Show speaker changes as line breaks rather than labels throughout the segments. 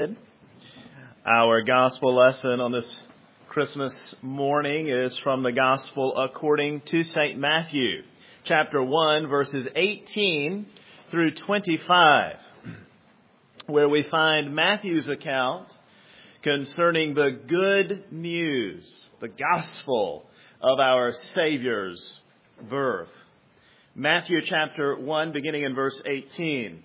Our gospel lesson on this Christmas morning is from the Gospel according to St. Matthew, chapter 1, verses 18 through 25, where we find Matthew's account concerning the good news, the gospel of our Savior's birth. Matthew chapter 1, beginning in verse 18.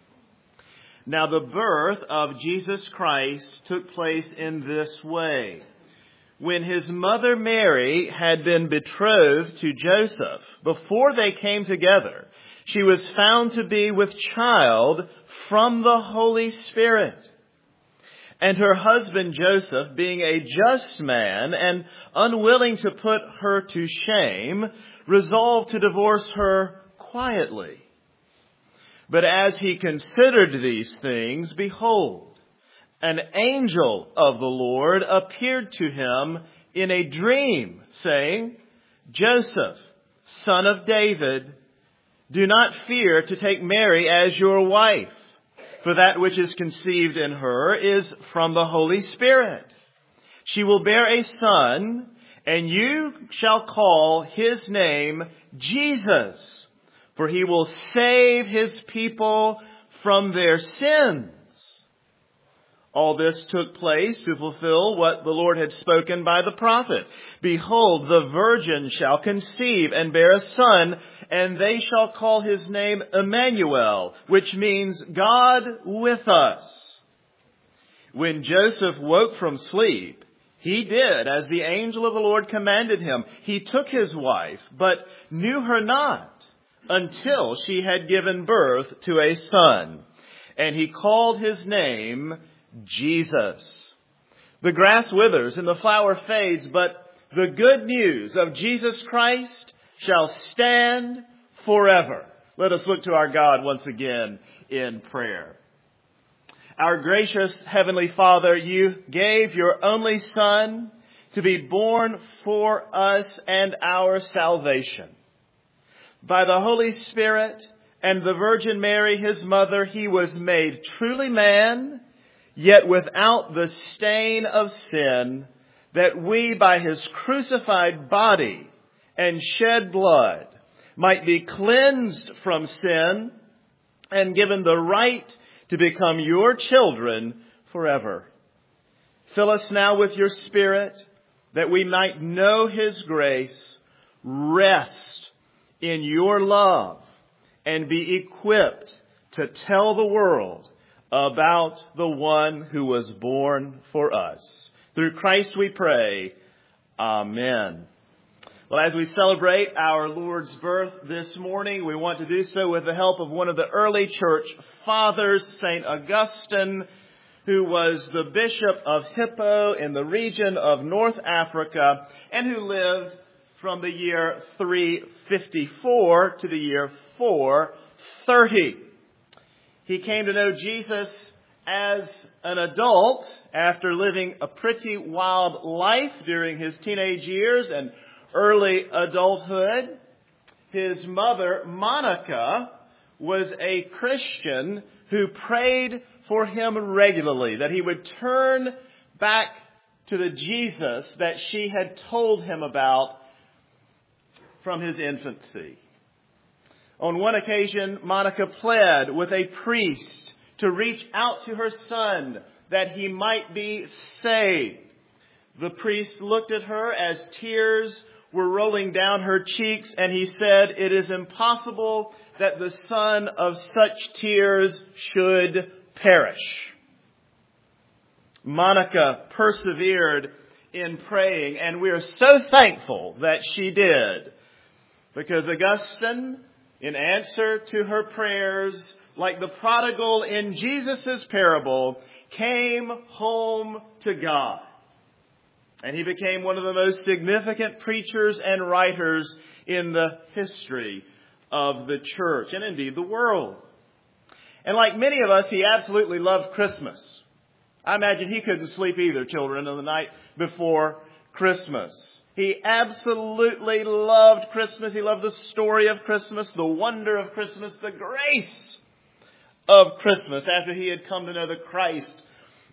Now the birth of Jesus Christ took place in this way. When his mother Mary had been betrothed to Joseph, before they came together, she was found to be with child from the Holy Spirit. And her husband Joseph, being a just man and unwilling to put her to shame, resolved to divorce her quietly. But as he considered these things, behold, an angel of the Lord appeared to him in a dream, saying, Joseph, son of David, do not fear to take Mary as your wife, for that which is conceived in her is from the Holy Spirit. She will bear a son, and you shall call his name Jesus. For he will save his people from their sins. All this took place to fulfill what the Lord had spoken by the prophet. Behold, the virgin shall conceive and bear a son, and they shall call his name Emmanuel, which means God with us. When Joseph woke from sleep, he did as the angel of the Lord commanded him. He took his wife, but knew her not until she had given birth to a son, and he called his name Jesus. The grass withers and the flower fades, but the good news of Jesus Christ shall stand forever. Let us look to our God once again in prayer. Our gracious Heavenly Father, you gave your only Son to be born for us and our salvation. By the Holy Spirit and the Virgin Mary, his mother, he was made truly man, yet without the stain of sin, that we by his crucified body and shed blood might be cleansed from sin and given the right to become your children forever. Fill us now with your Spirit, that we might know his grace, rest in your love, and be equipped to tell the world about the one who was born for us. Through Christ we pray. Amen. Well, as we celebrate our Lord's birth this morning, we want to do so with the help of one of the early church fathers, St. Augustine, who was the bishop of Hippo in the region of North Africa and who lived from the year 354 to the year 430. He came to know Jesus as an adult after living a pretty wild life during his teenage years and early adulthood. His mother, Monica, was a Christian who prayed for him regularly, that he would turn back to the Jesus that she had told him about from his infancy. On one occasion, Monica pled with a priest to reach out to her son that he might be saved. The priest looked at her as tears were rolling down her cheeks, and he said, "It is impossible that the son of such tears should perish." Monica persevered in praying, and we are so thankful that she did. Because Augustine, in answer to her prayers, like the prodigal in Jesus' parable, came home to God. And he became one of the most significant preachers and writers in the history of the church, and indeed the world. And like many of us, he absolutely loved Christmas. I imagine he couldn't sleep either, children, on the night before Christmas. He absolutely loved Christmas. He loved the story of Christmas, the wonder of Christmas, the grace of Christmas after he had come to know the Christ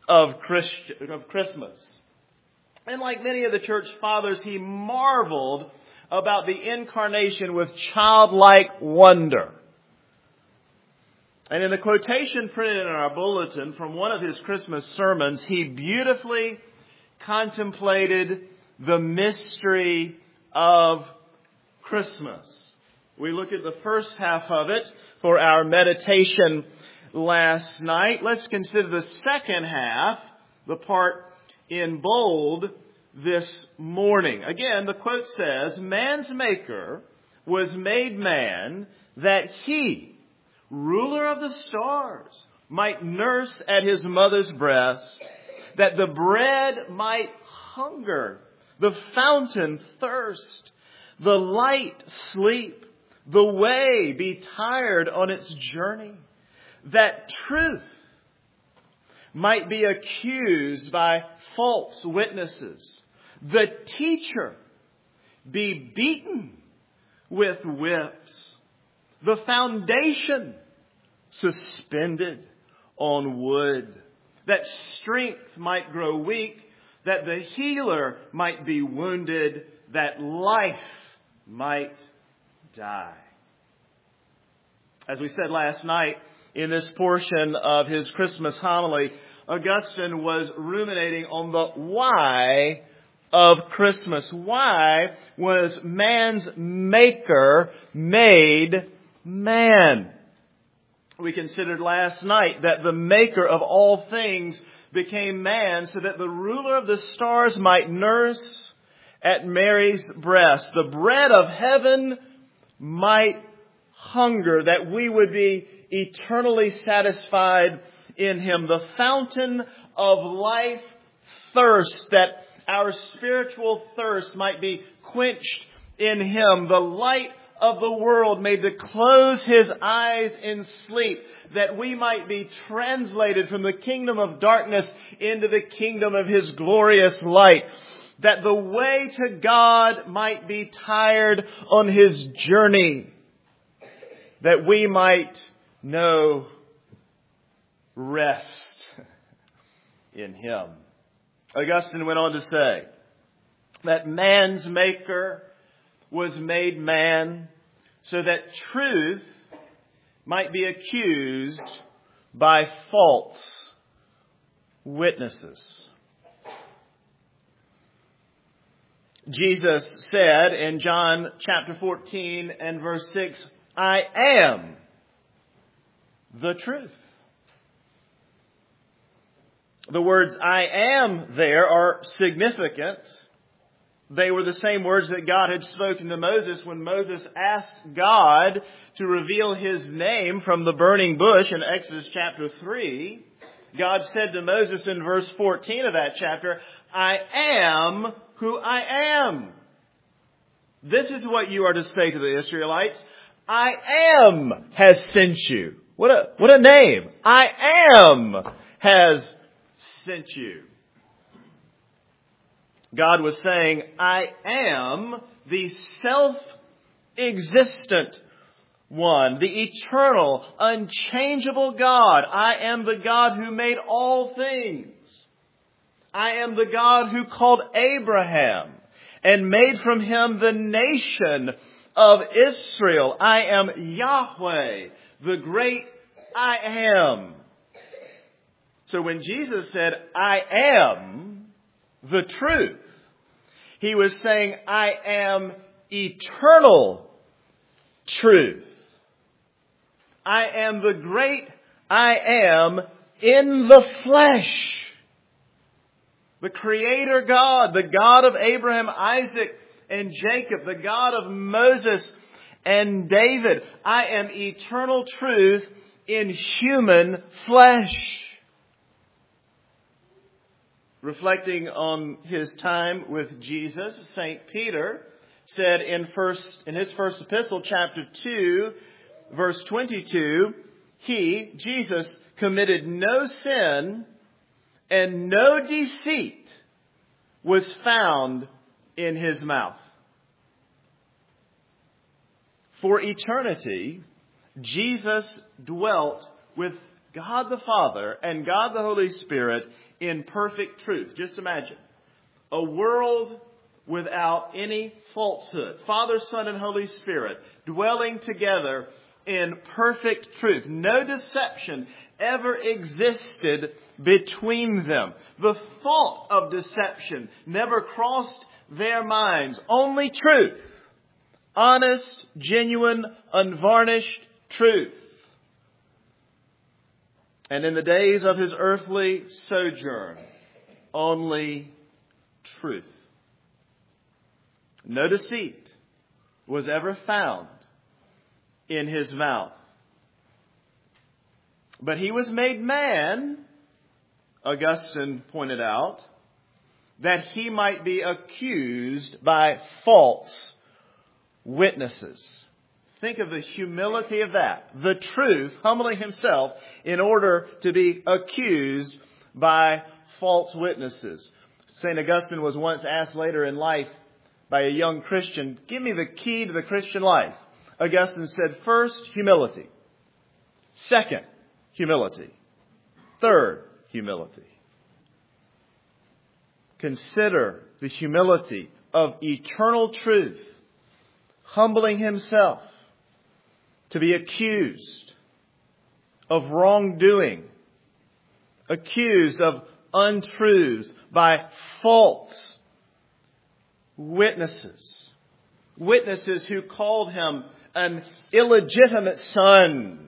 of Christmas. And like many of the church fathers, he marveled about the incarnation with childlike wonder. And in the quotation printed in our bulletin from one of his Christmas sermons, he beautifully contemplated the mystery of Christmas. We looked at the first half of it for our meditation last night. Let's consider the second half, the part in bold, this morning. Again, the quote says, "Man's Maker was made man that he, ruler of the stars, might nurse at his mother's breast, that the bread might hunger, the fountain thirst, the light sleep, the way be tired on its journey, that truth might be accused by false witnesses, the teacher be beaten with whips, the foundation suspended on wood, that strength might grow weak, that the healer might be wounded, that life might die." As we said last night, in this portion of his Christmas homily, Augustine was ruminating on the why of Christmas. Why was man's Maker made man? We considered last night that the Maker of all things became man so that the ruler of the stars might nurse at Mary's breast. The bread of heaven might hunger, that we would be eternally satisfied in Him. The fountain of life thirst, that our spiritual thirst might be quenched in Him. The light of the world made to close His eyes in sleep, that we might be translated from the kingdom of darkness into the kingdom of His glorious light. That the way to God might be tired on His journey, that we might know rest in Him. Augustine went on to say that man's Maker was made man so that truth might be accused by false witnesses. Jesus said in John chapter 14 and verse 6, "I am the truth." The words "I am" there are significant. They were the same words that God had spoken to Moses when Moses asked God to reveal His name from the burning bush in Exodus chapter 3. God said to Moses in verse 14 of that chapter, "I am who I am." This is what you are to say to the Israelites. "I am has sent you." What a name. "I am has sent you." God was saying, "I am the self-existent one, the eternal, unchangeable God. I am the God who made all things. I am the God who called Abraham and made from him the nation of Israel. I am Yahweh, the great I am." So when Jesus said, "I am the truth," He was saying, "I am eternal truth. I am the great I am in the flesh. The Creator God, the God of Abraham, Isaac, and Jacob, the God of Moses and David. I am eternal truth in human flesh." Reflecting on his time with Jesus, St. Peter said in his first epistle, chapter 2, verse 22, He, Jesus, committed no sin and no deceit was found in His mouth. For eternity, Jesus dwelt with God the Father and God the Holy Spirit in perfect truth. Just imagine a world without any falsehood. Father, Son, and Holy Spirit dwelling together in perfect truth. No deception ever existed between them. The thought of deception never crossed their minds. Only truth. Honest, genuine, unvarnished truth. And in the days of his earthly sojourn, only truth. No deceit was ever found in his mouth. But he was made man, Augustine pointed out, that he might be accused by false witnesses. Think of the humility of that. The truth, humbling himself in order to be accused by false witnesses. St. Augustine was once asked later in life by a young Christian, give me the key to the Christian life. Augustine said, first, humility. Second, humility. Third, humility. Consider the humility of eternal truth, humbling himself to be accused of wrongdoing, accused of untruths by false witnesses. Witnesses who called him an illegitimate son.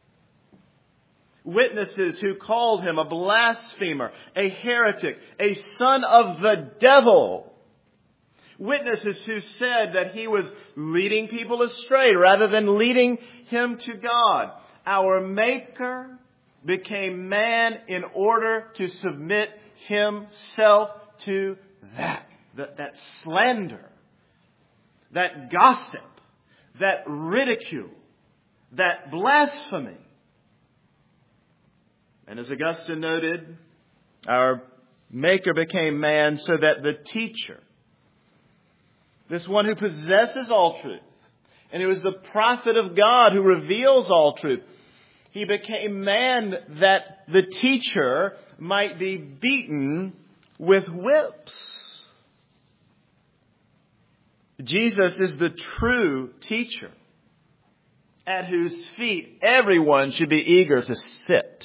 Witnesses who called him a blasphemer, a heretic, a son of the devil. Witnesses who said that he was leading people astray rather than leading him to God. Our Maker became man in order to submit himself to that slander, that gossip, that ridicule, that blasphemy. And as Augustine noted, our Maker became man so that the teacher, this one who possesses all truth, and who is the prophet of God who reveals all truth, he became man that the teacher might be beaten with whips. Jesus is the true teacher at whose feet everyone should be eager to sit.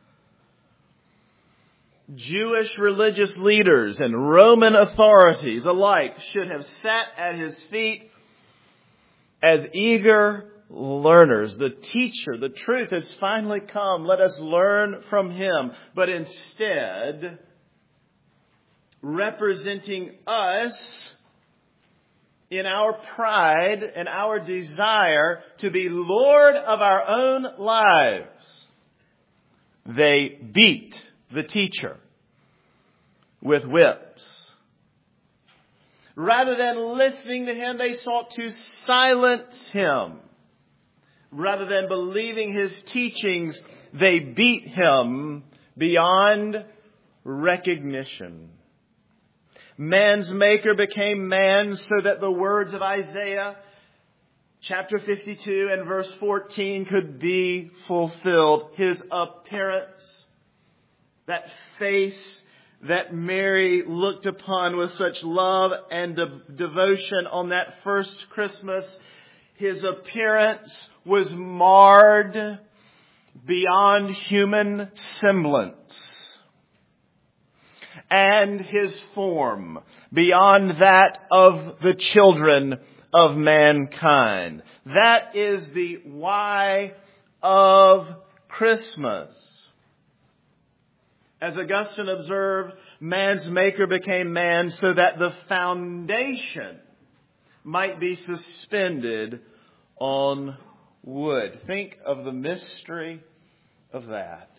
Jewish religious leaders and Roman authorities alike should have sat at his feet as eager learners. The teacher, the truth has finally come. Let us learn from him. But instead, representing us in our pride and our desire to be Lord of our own lives, they beat the teacher with whips. Rather than listening to him, they sought to silence him. Rather than believing his teachings, they beat him beyond recognition. Man's Maker became man so that the words of Isaiah chapter 52 and verse 14 could be fulfilled. His appearance, that face that Mary looked upon with such love and devotion on that first Christmas, his appearance was marred beyond human semblance, and his form beyond that of the children of mankind. That is the why of Christmas. As Augustine observed, man's Maker became man so that the foundation might be suspended on wood. Think of the mystery of that.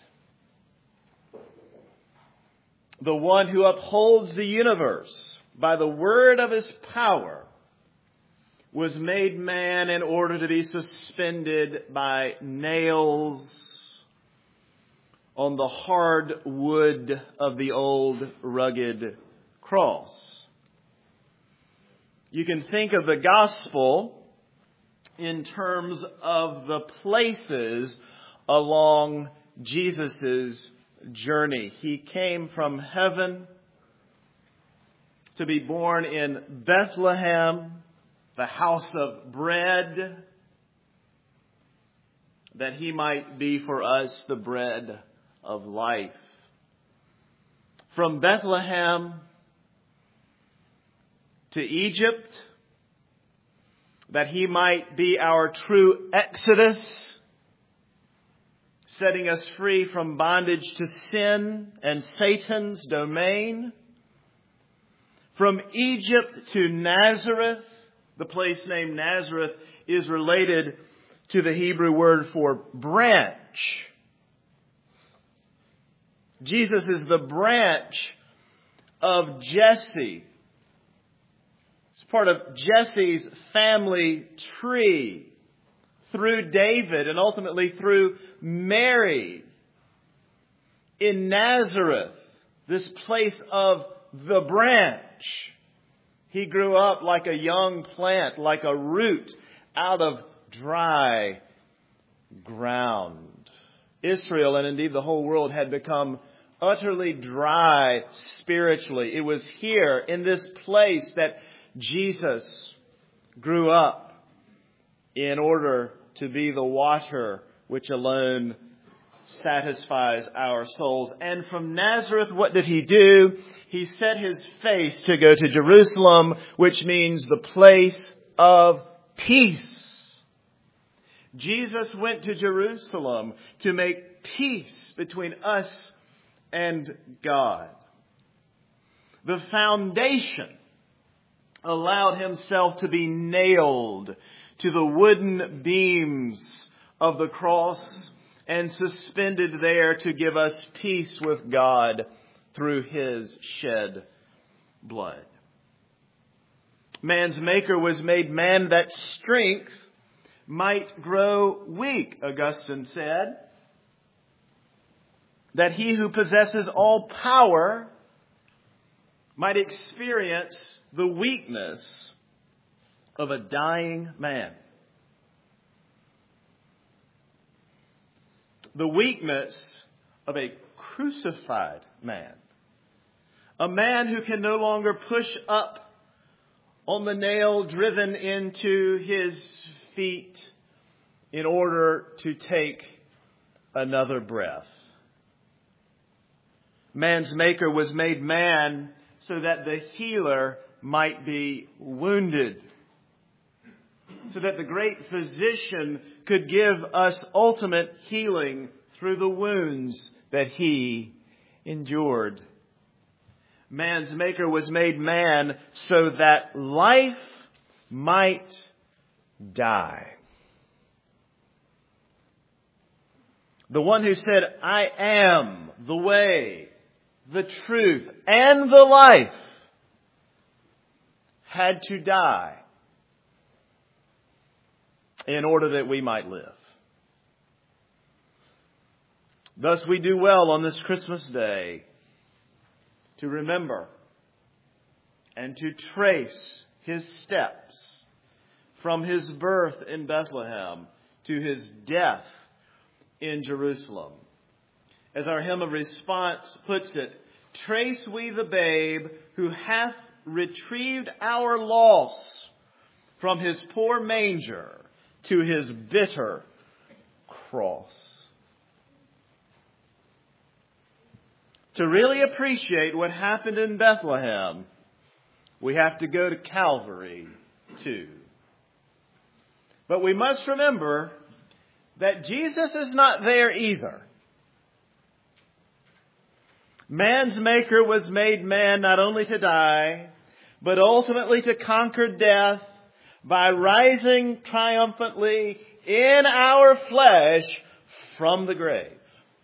The one who upholds the universe by the word of his power was made man in order to be suspended by nails on the hard wood of the old rugged cross. You can think of the gospel in terms of the places along Jesus' journey. He came from heaven to be born in Bethlehem, the house of bread, that He might be for us the bread of life. From Bethlehem to Egypt, that He might be our true exodus, setting us free from bondage to sin and Satan's domain. From Egypt to Nazareth, the place named Nazareth is related to the Hebrew word for branch. Jesus is the branch of Jesse. It's part of Jesse's family tree through David and ultimately through Mary. In Nazareth, this place of the branch, He grew up like a young plant, like a root out of dry ground. Israel, and indeed the whole world, had become utterly dry spiritually. It was here in this place that Jesus grew up in order to be the water which alone satisfies our souls. And from Nazareth, what did He do? He set His face to go to Jerusalem, which means the place of peace. Jesus went to Jerusalem to make peace between us and God. The foundation allowed Himself to be nailed to the wooden beams of the cross and suspended there to give us peace with God through His shed blood. Man's Maker was made man that strength might grow weak, Augustine said. That He who possesses all power might experience the weakness of a dying man. The weakness of a crucified man. A man who can no longer push up on the nail driven into his feet in order to take another breath. Man's Maker was made man so that the healer might be wounded, so that the great physician could give us ultimate healing through the wounds that He endured. Man's Maker was made man so that life might die. The one who said, "I am the way, the truth, and the life," had to die in order that we might live. Thus we do well on this Christmas day to remember and to trace His steps from His birth in Bethlehem to His death in Jerusalem. As our hymn of response puts it, trace we the babe who hath retrieved our loss from His poor manger to His bitter cross. To really appreciate what happened in Bethlehem, we have to go to Calvary too. But we must remember that Jesus is not there either. Man's Maker was made man not only to die, but ultimately to conquer death by rising triumphantly in our flesh from the grave.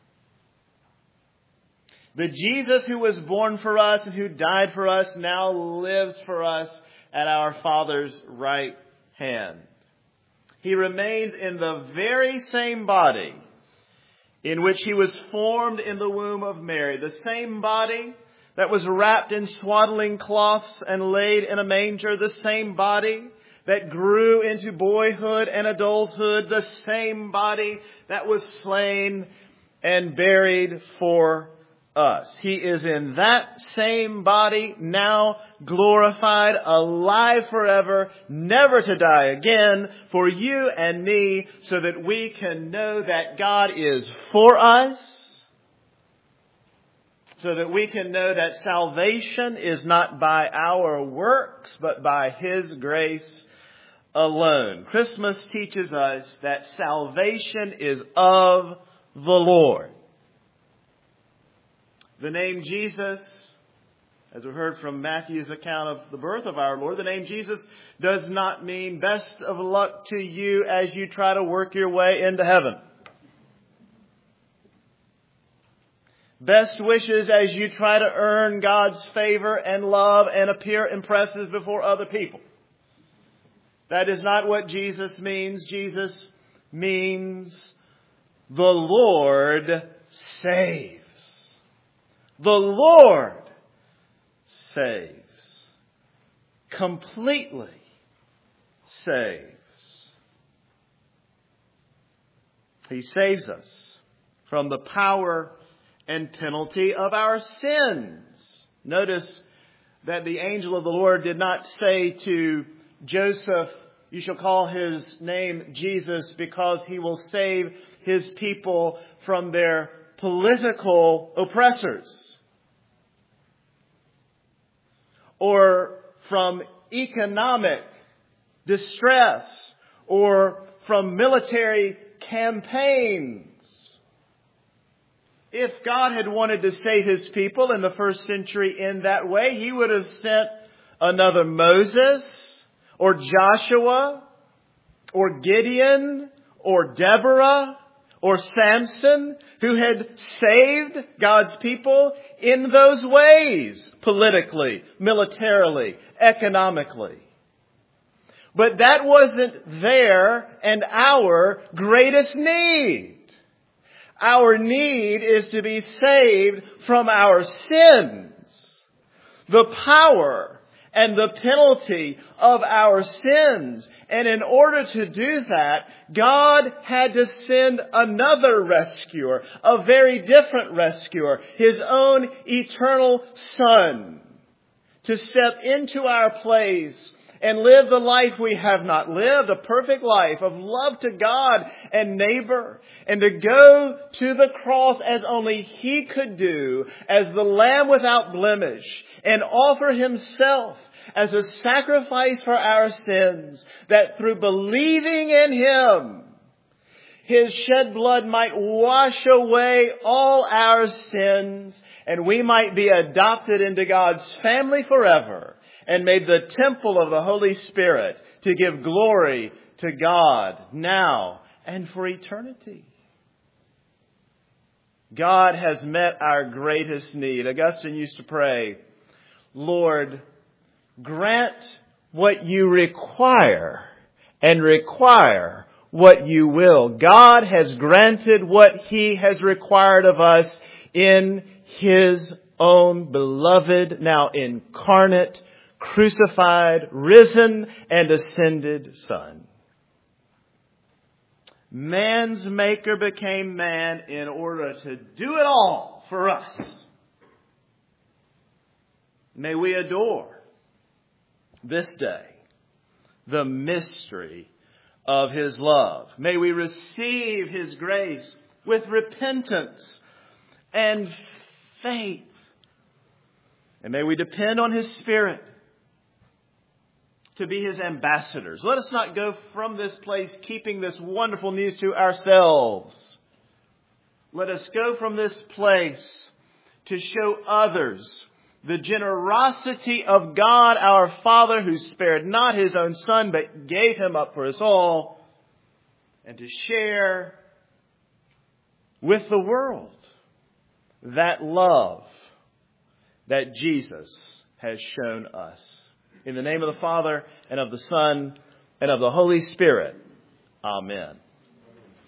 The Jesus who was born for us and who died for us now lives for us at our Father's right hand. He remains in the very same body in which He was formed in the womb of Mary. The same body that was wrapped in swaddling cloths and laid in a manger. The same body that grew into boyhood and adulthood. The same body that was slain and buried for us. He is in that same body, now glorified, alive forever, never to die again, for you and me, so that we can know that God is for us, so that we can know that salvation is not by our works, but by His grace alone. Christmas teaches us that salvation is of the Lord. The name Jesus, as we heard from Matthew's account of the birth of our Lord, the name Jesus does not mean best of luck to you as you try to work your way into heaven. Best wishes as you try to earn God's favor and love and appear impressive before other people. That is not what Jesus means. Jesus means the Lord saves. The Lord saves. Completely saves. He saves us from the power and penalty of our sins. Notice that the angel of the Lord did not say to Joseph, "You shall call his name Jesus because he will save his people from their political oppressors, or from economic distress, or from military campaigns." If God had wanted to save His people in the first century in that way, He would have sent another Moses, or Joshua, or Gideon, or Deborah, or Samson, who had saved God's people in those ways, politically, militarily, economically. But that wasn't their and our greatest need. Our need is to be saved from our sins. The power and the penalty of our sins. And in order to do that, God had to send another rescuer, a very different rescuer, His own eternal Son, to step into our place and live the life we have not lived, a perfect life of love to God and neighbor, and to go to the cross as only He could do, as the Lamb without blemish, and offer Himself as a sacrifice for our sins, that through believing in Him, His shed blood might wash away all our sins, and we might be adopted into God's family forever, and made the temple of the Holy Spirit to give glory to God now and for eternity. God has met our greatest need. Augustine used to pray, "Lord, grant what you require and require what you will." God has granted what He has required of us in His own beloved, now incarnate, crucified, risen, and ascended Son. Man's Maker became man in order to do it all for us. May we adore this day the mystery of His love. May we receive His grace with repentance and faith. And may we depend on His Spirit to be His ambassadors. Let us not go from this place keeping this wonderful news to ourselves. Let us go from this place to show others the generosity of God our Father, who spared not His own Son but gave Him up for us all, and to share with the world that love that Jesus has shown us. In the name of the Father, and of the Son, and of the Holy Spirit. Amen.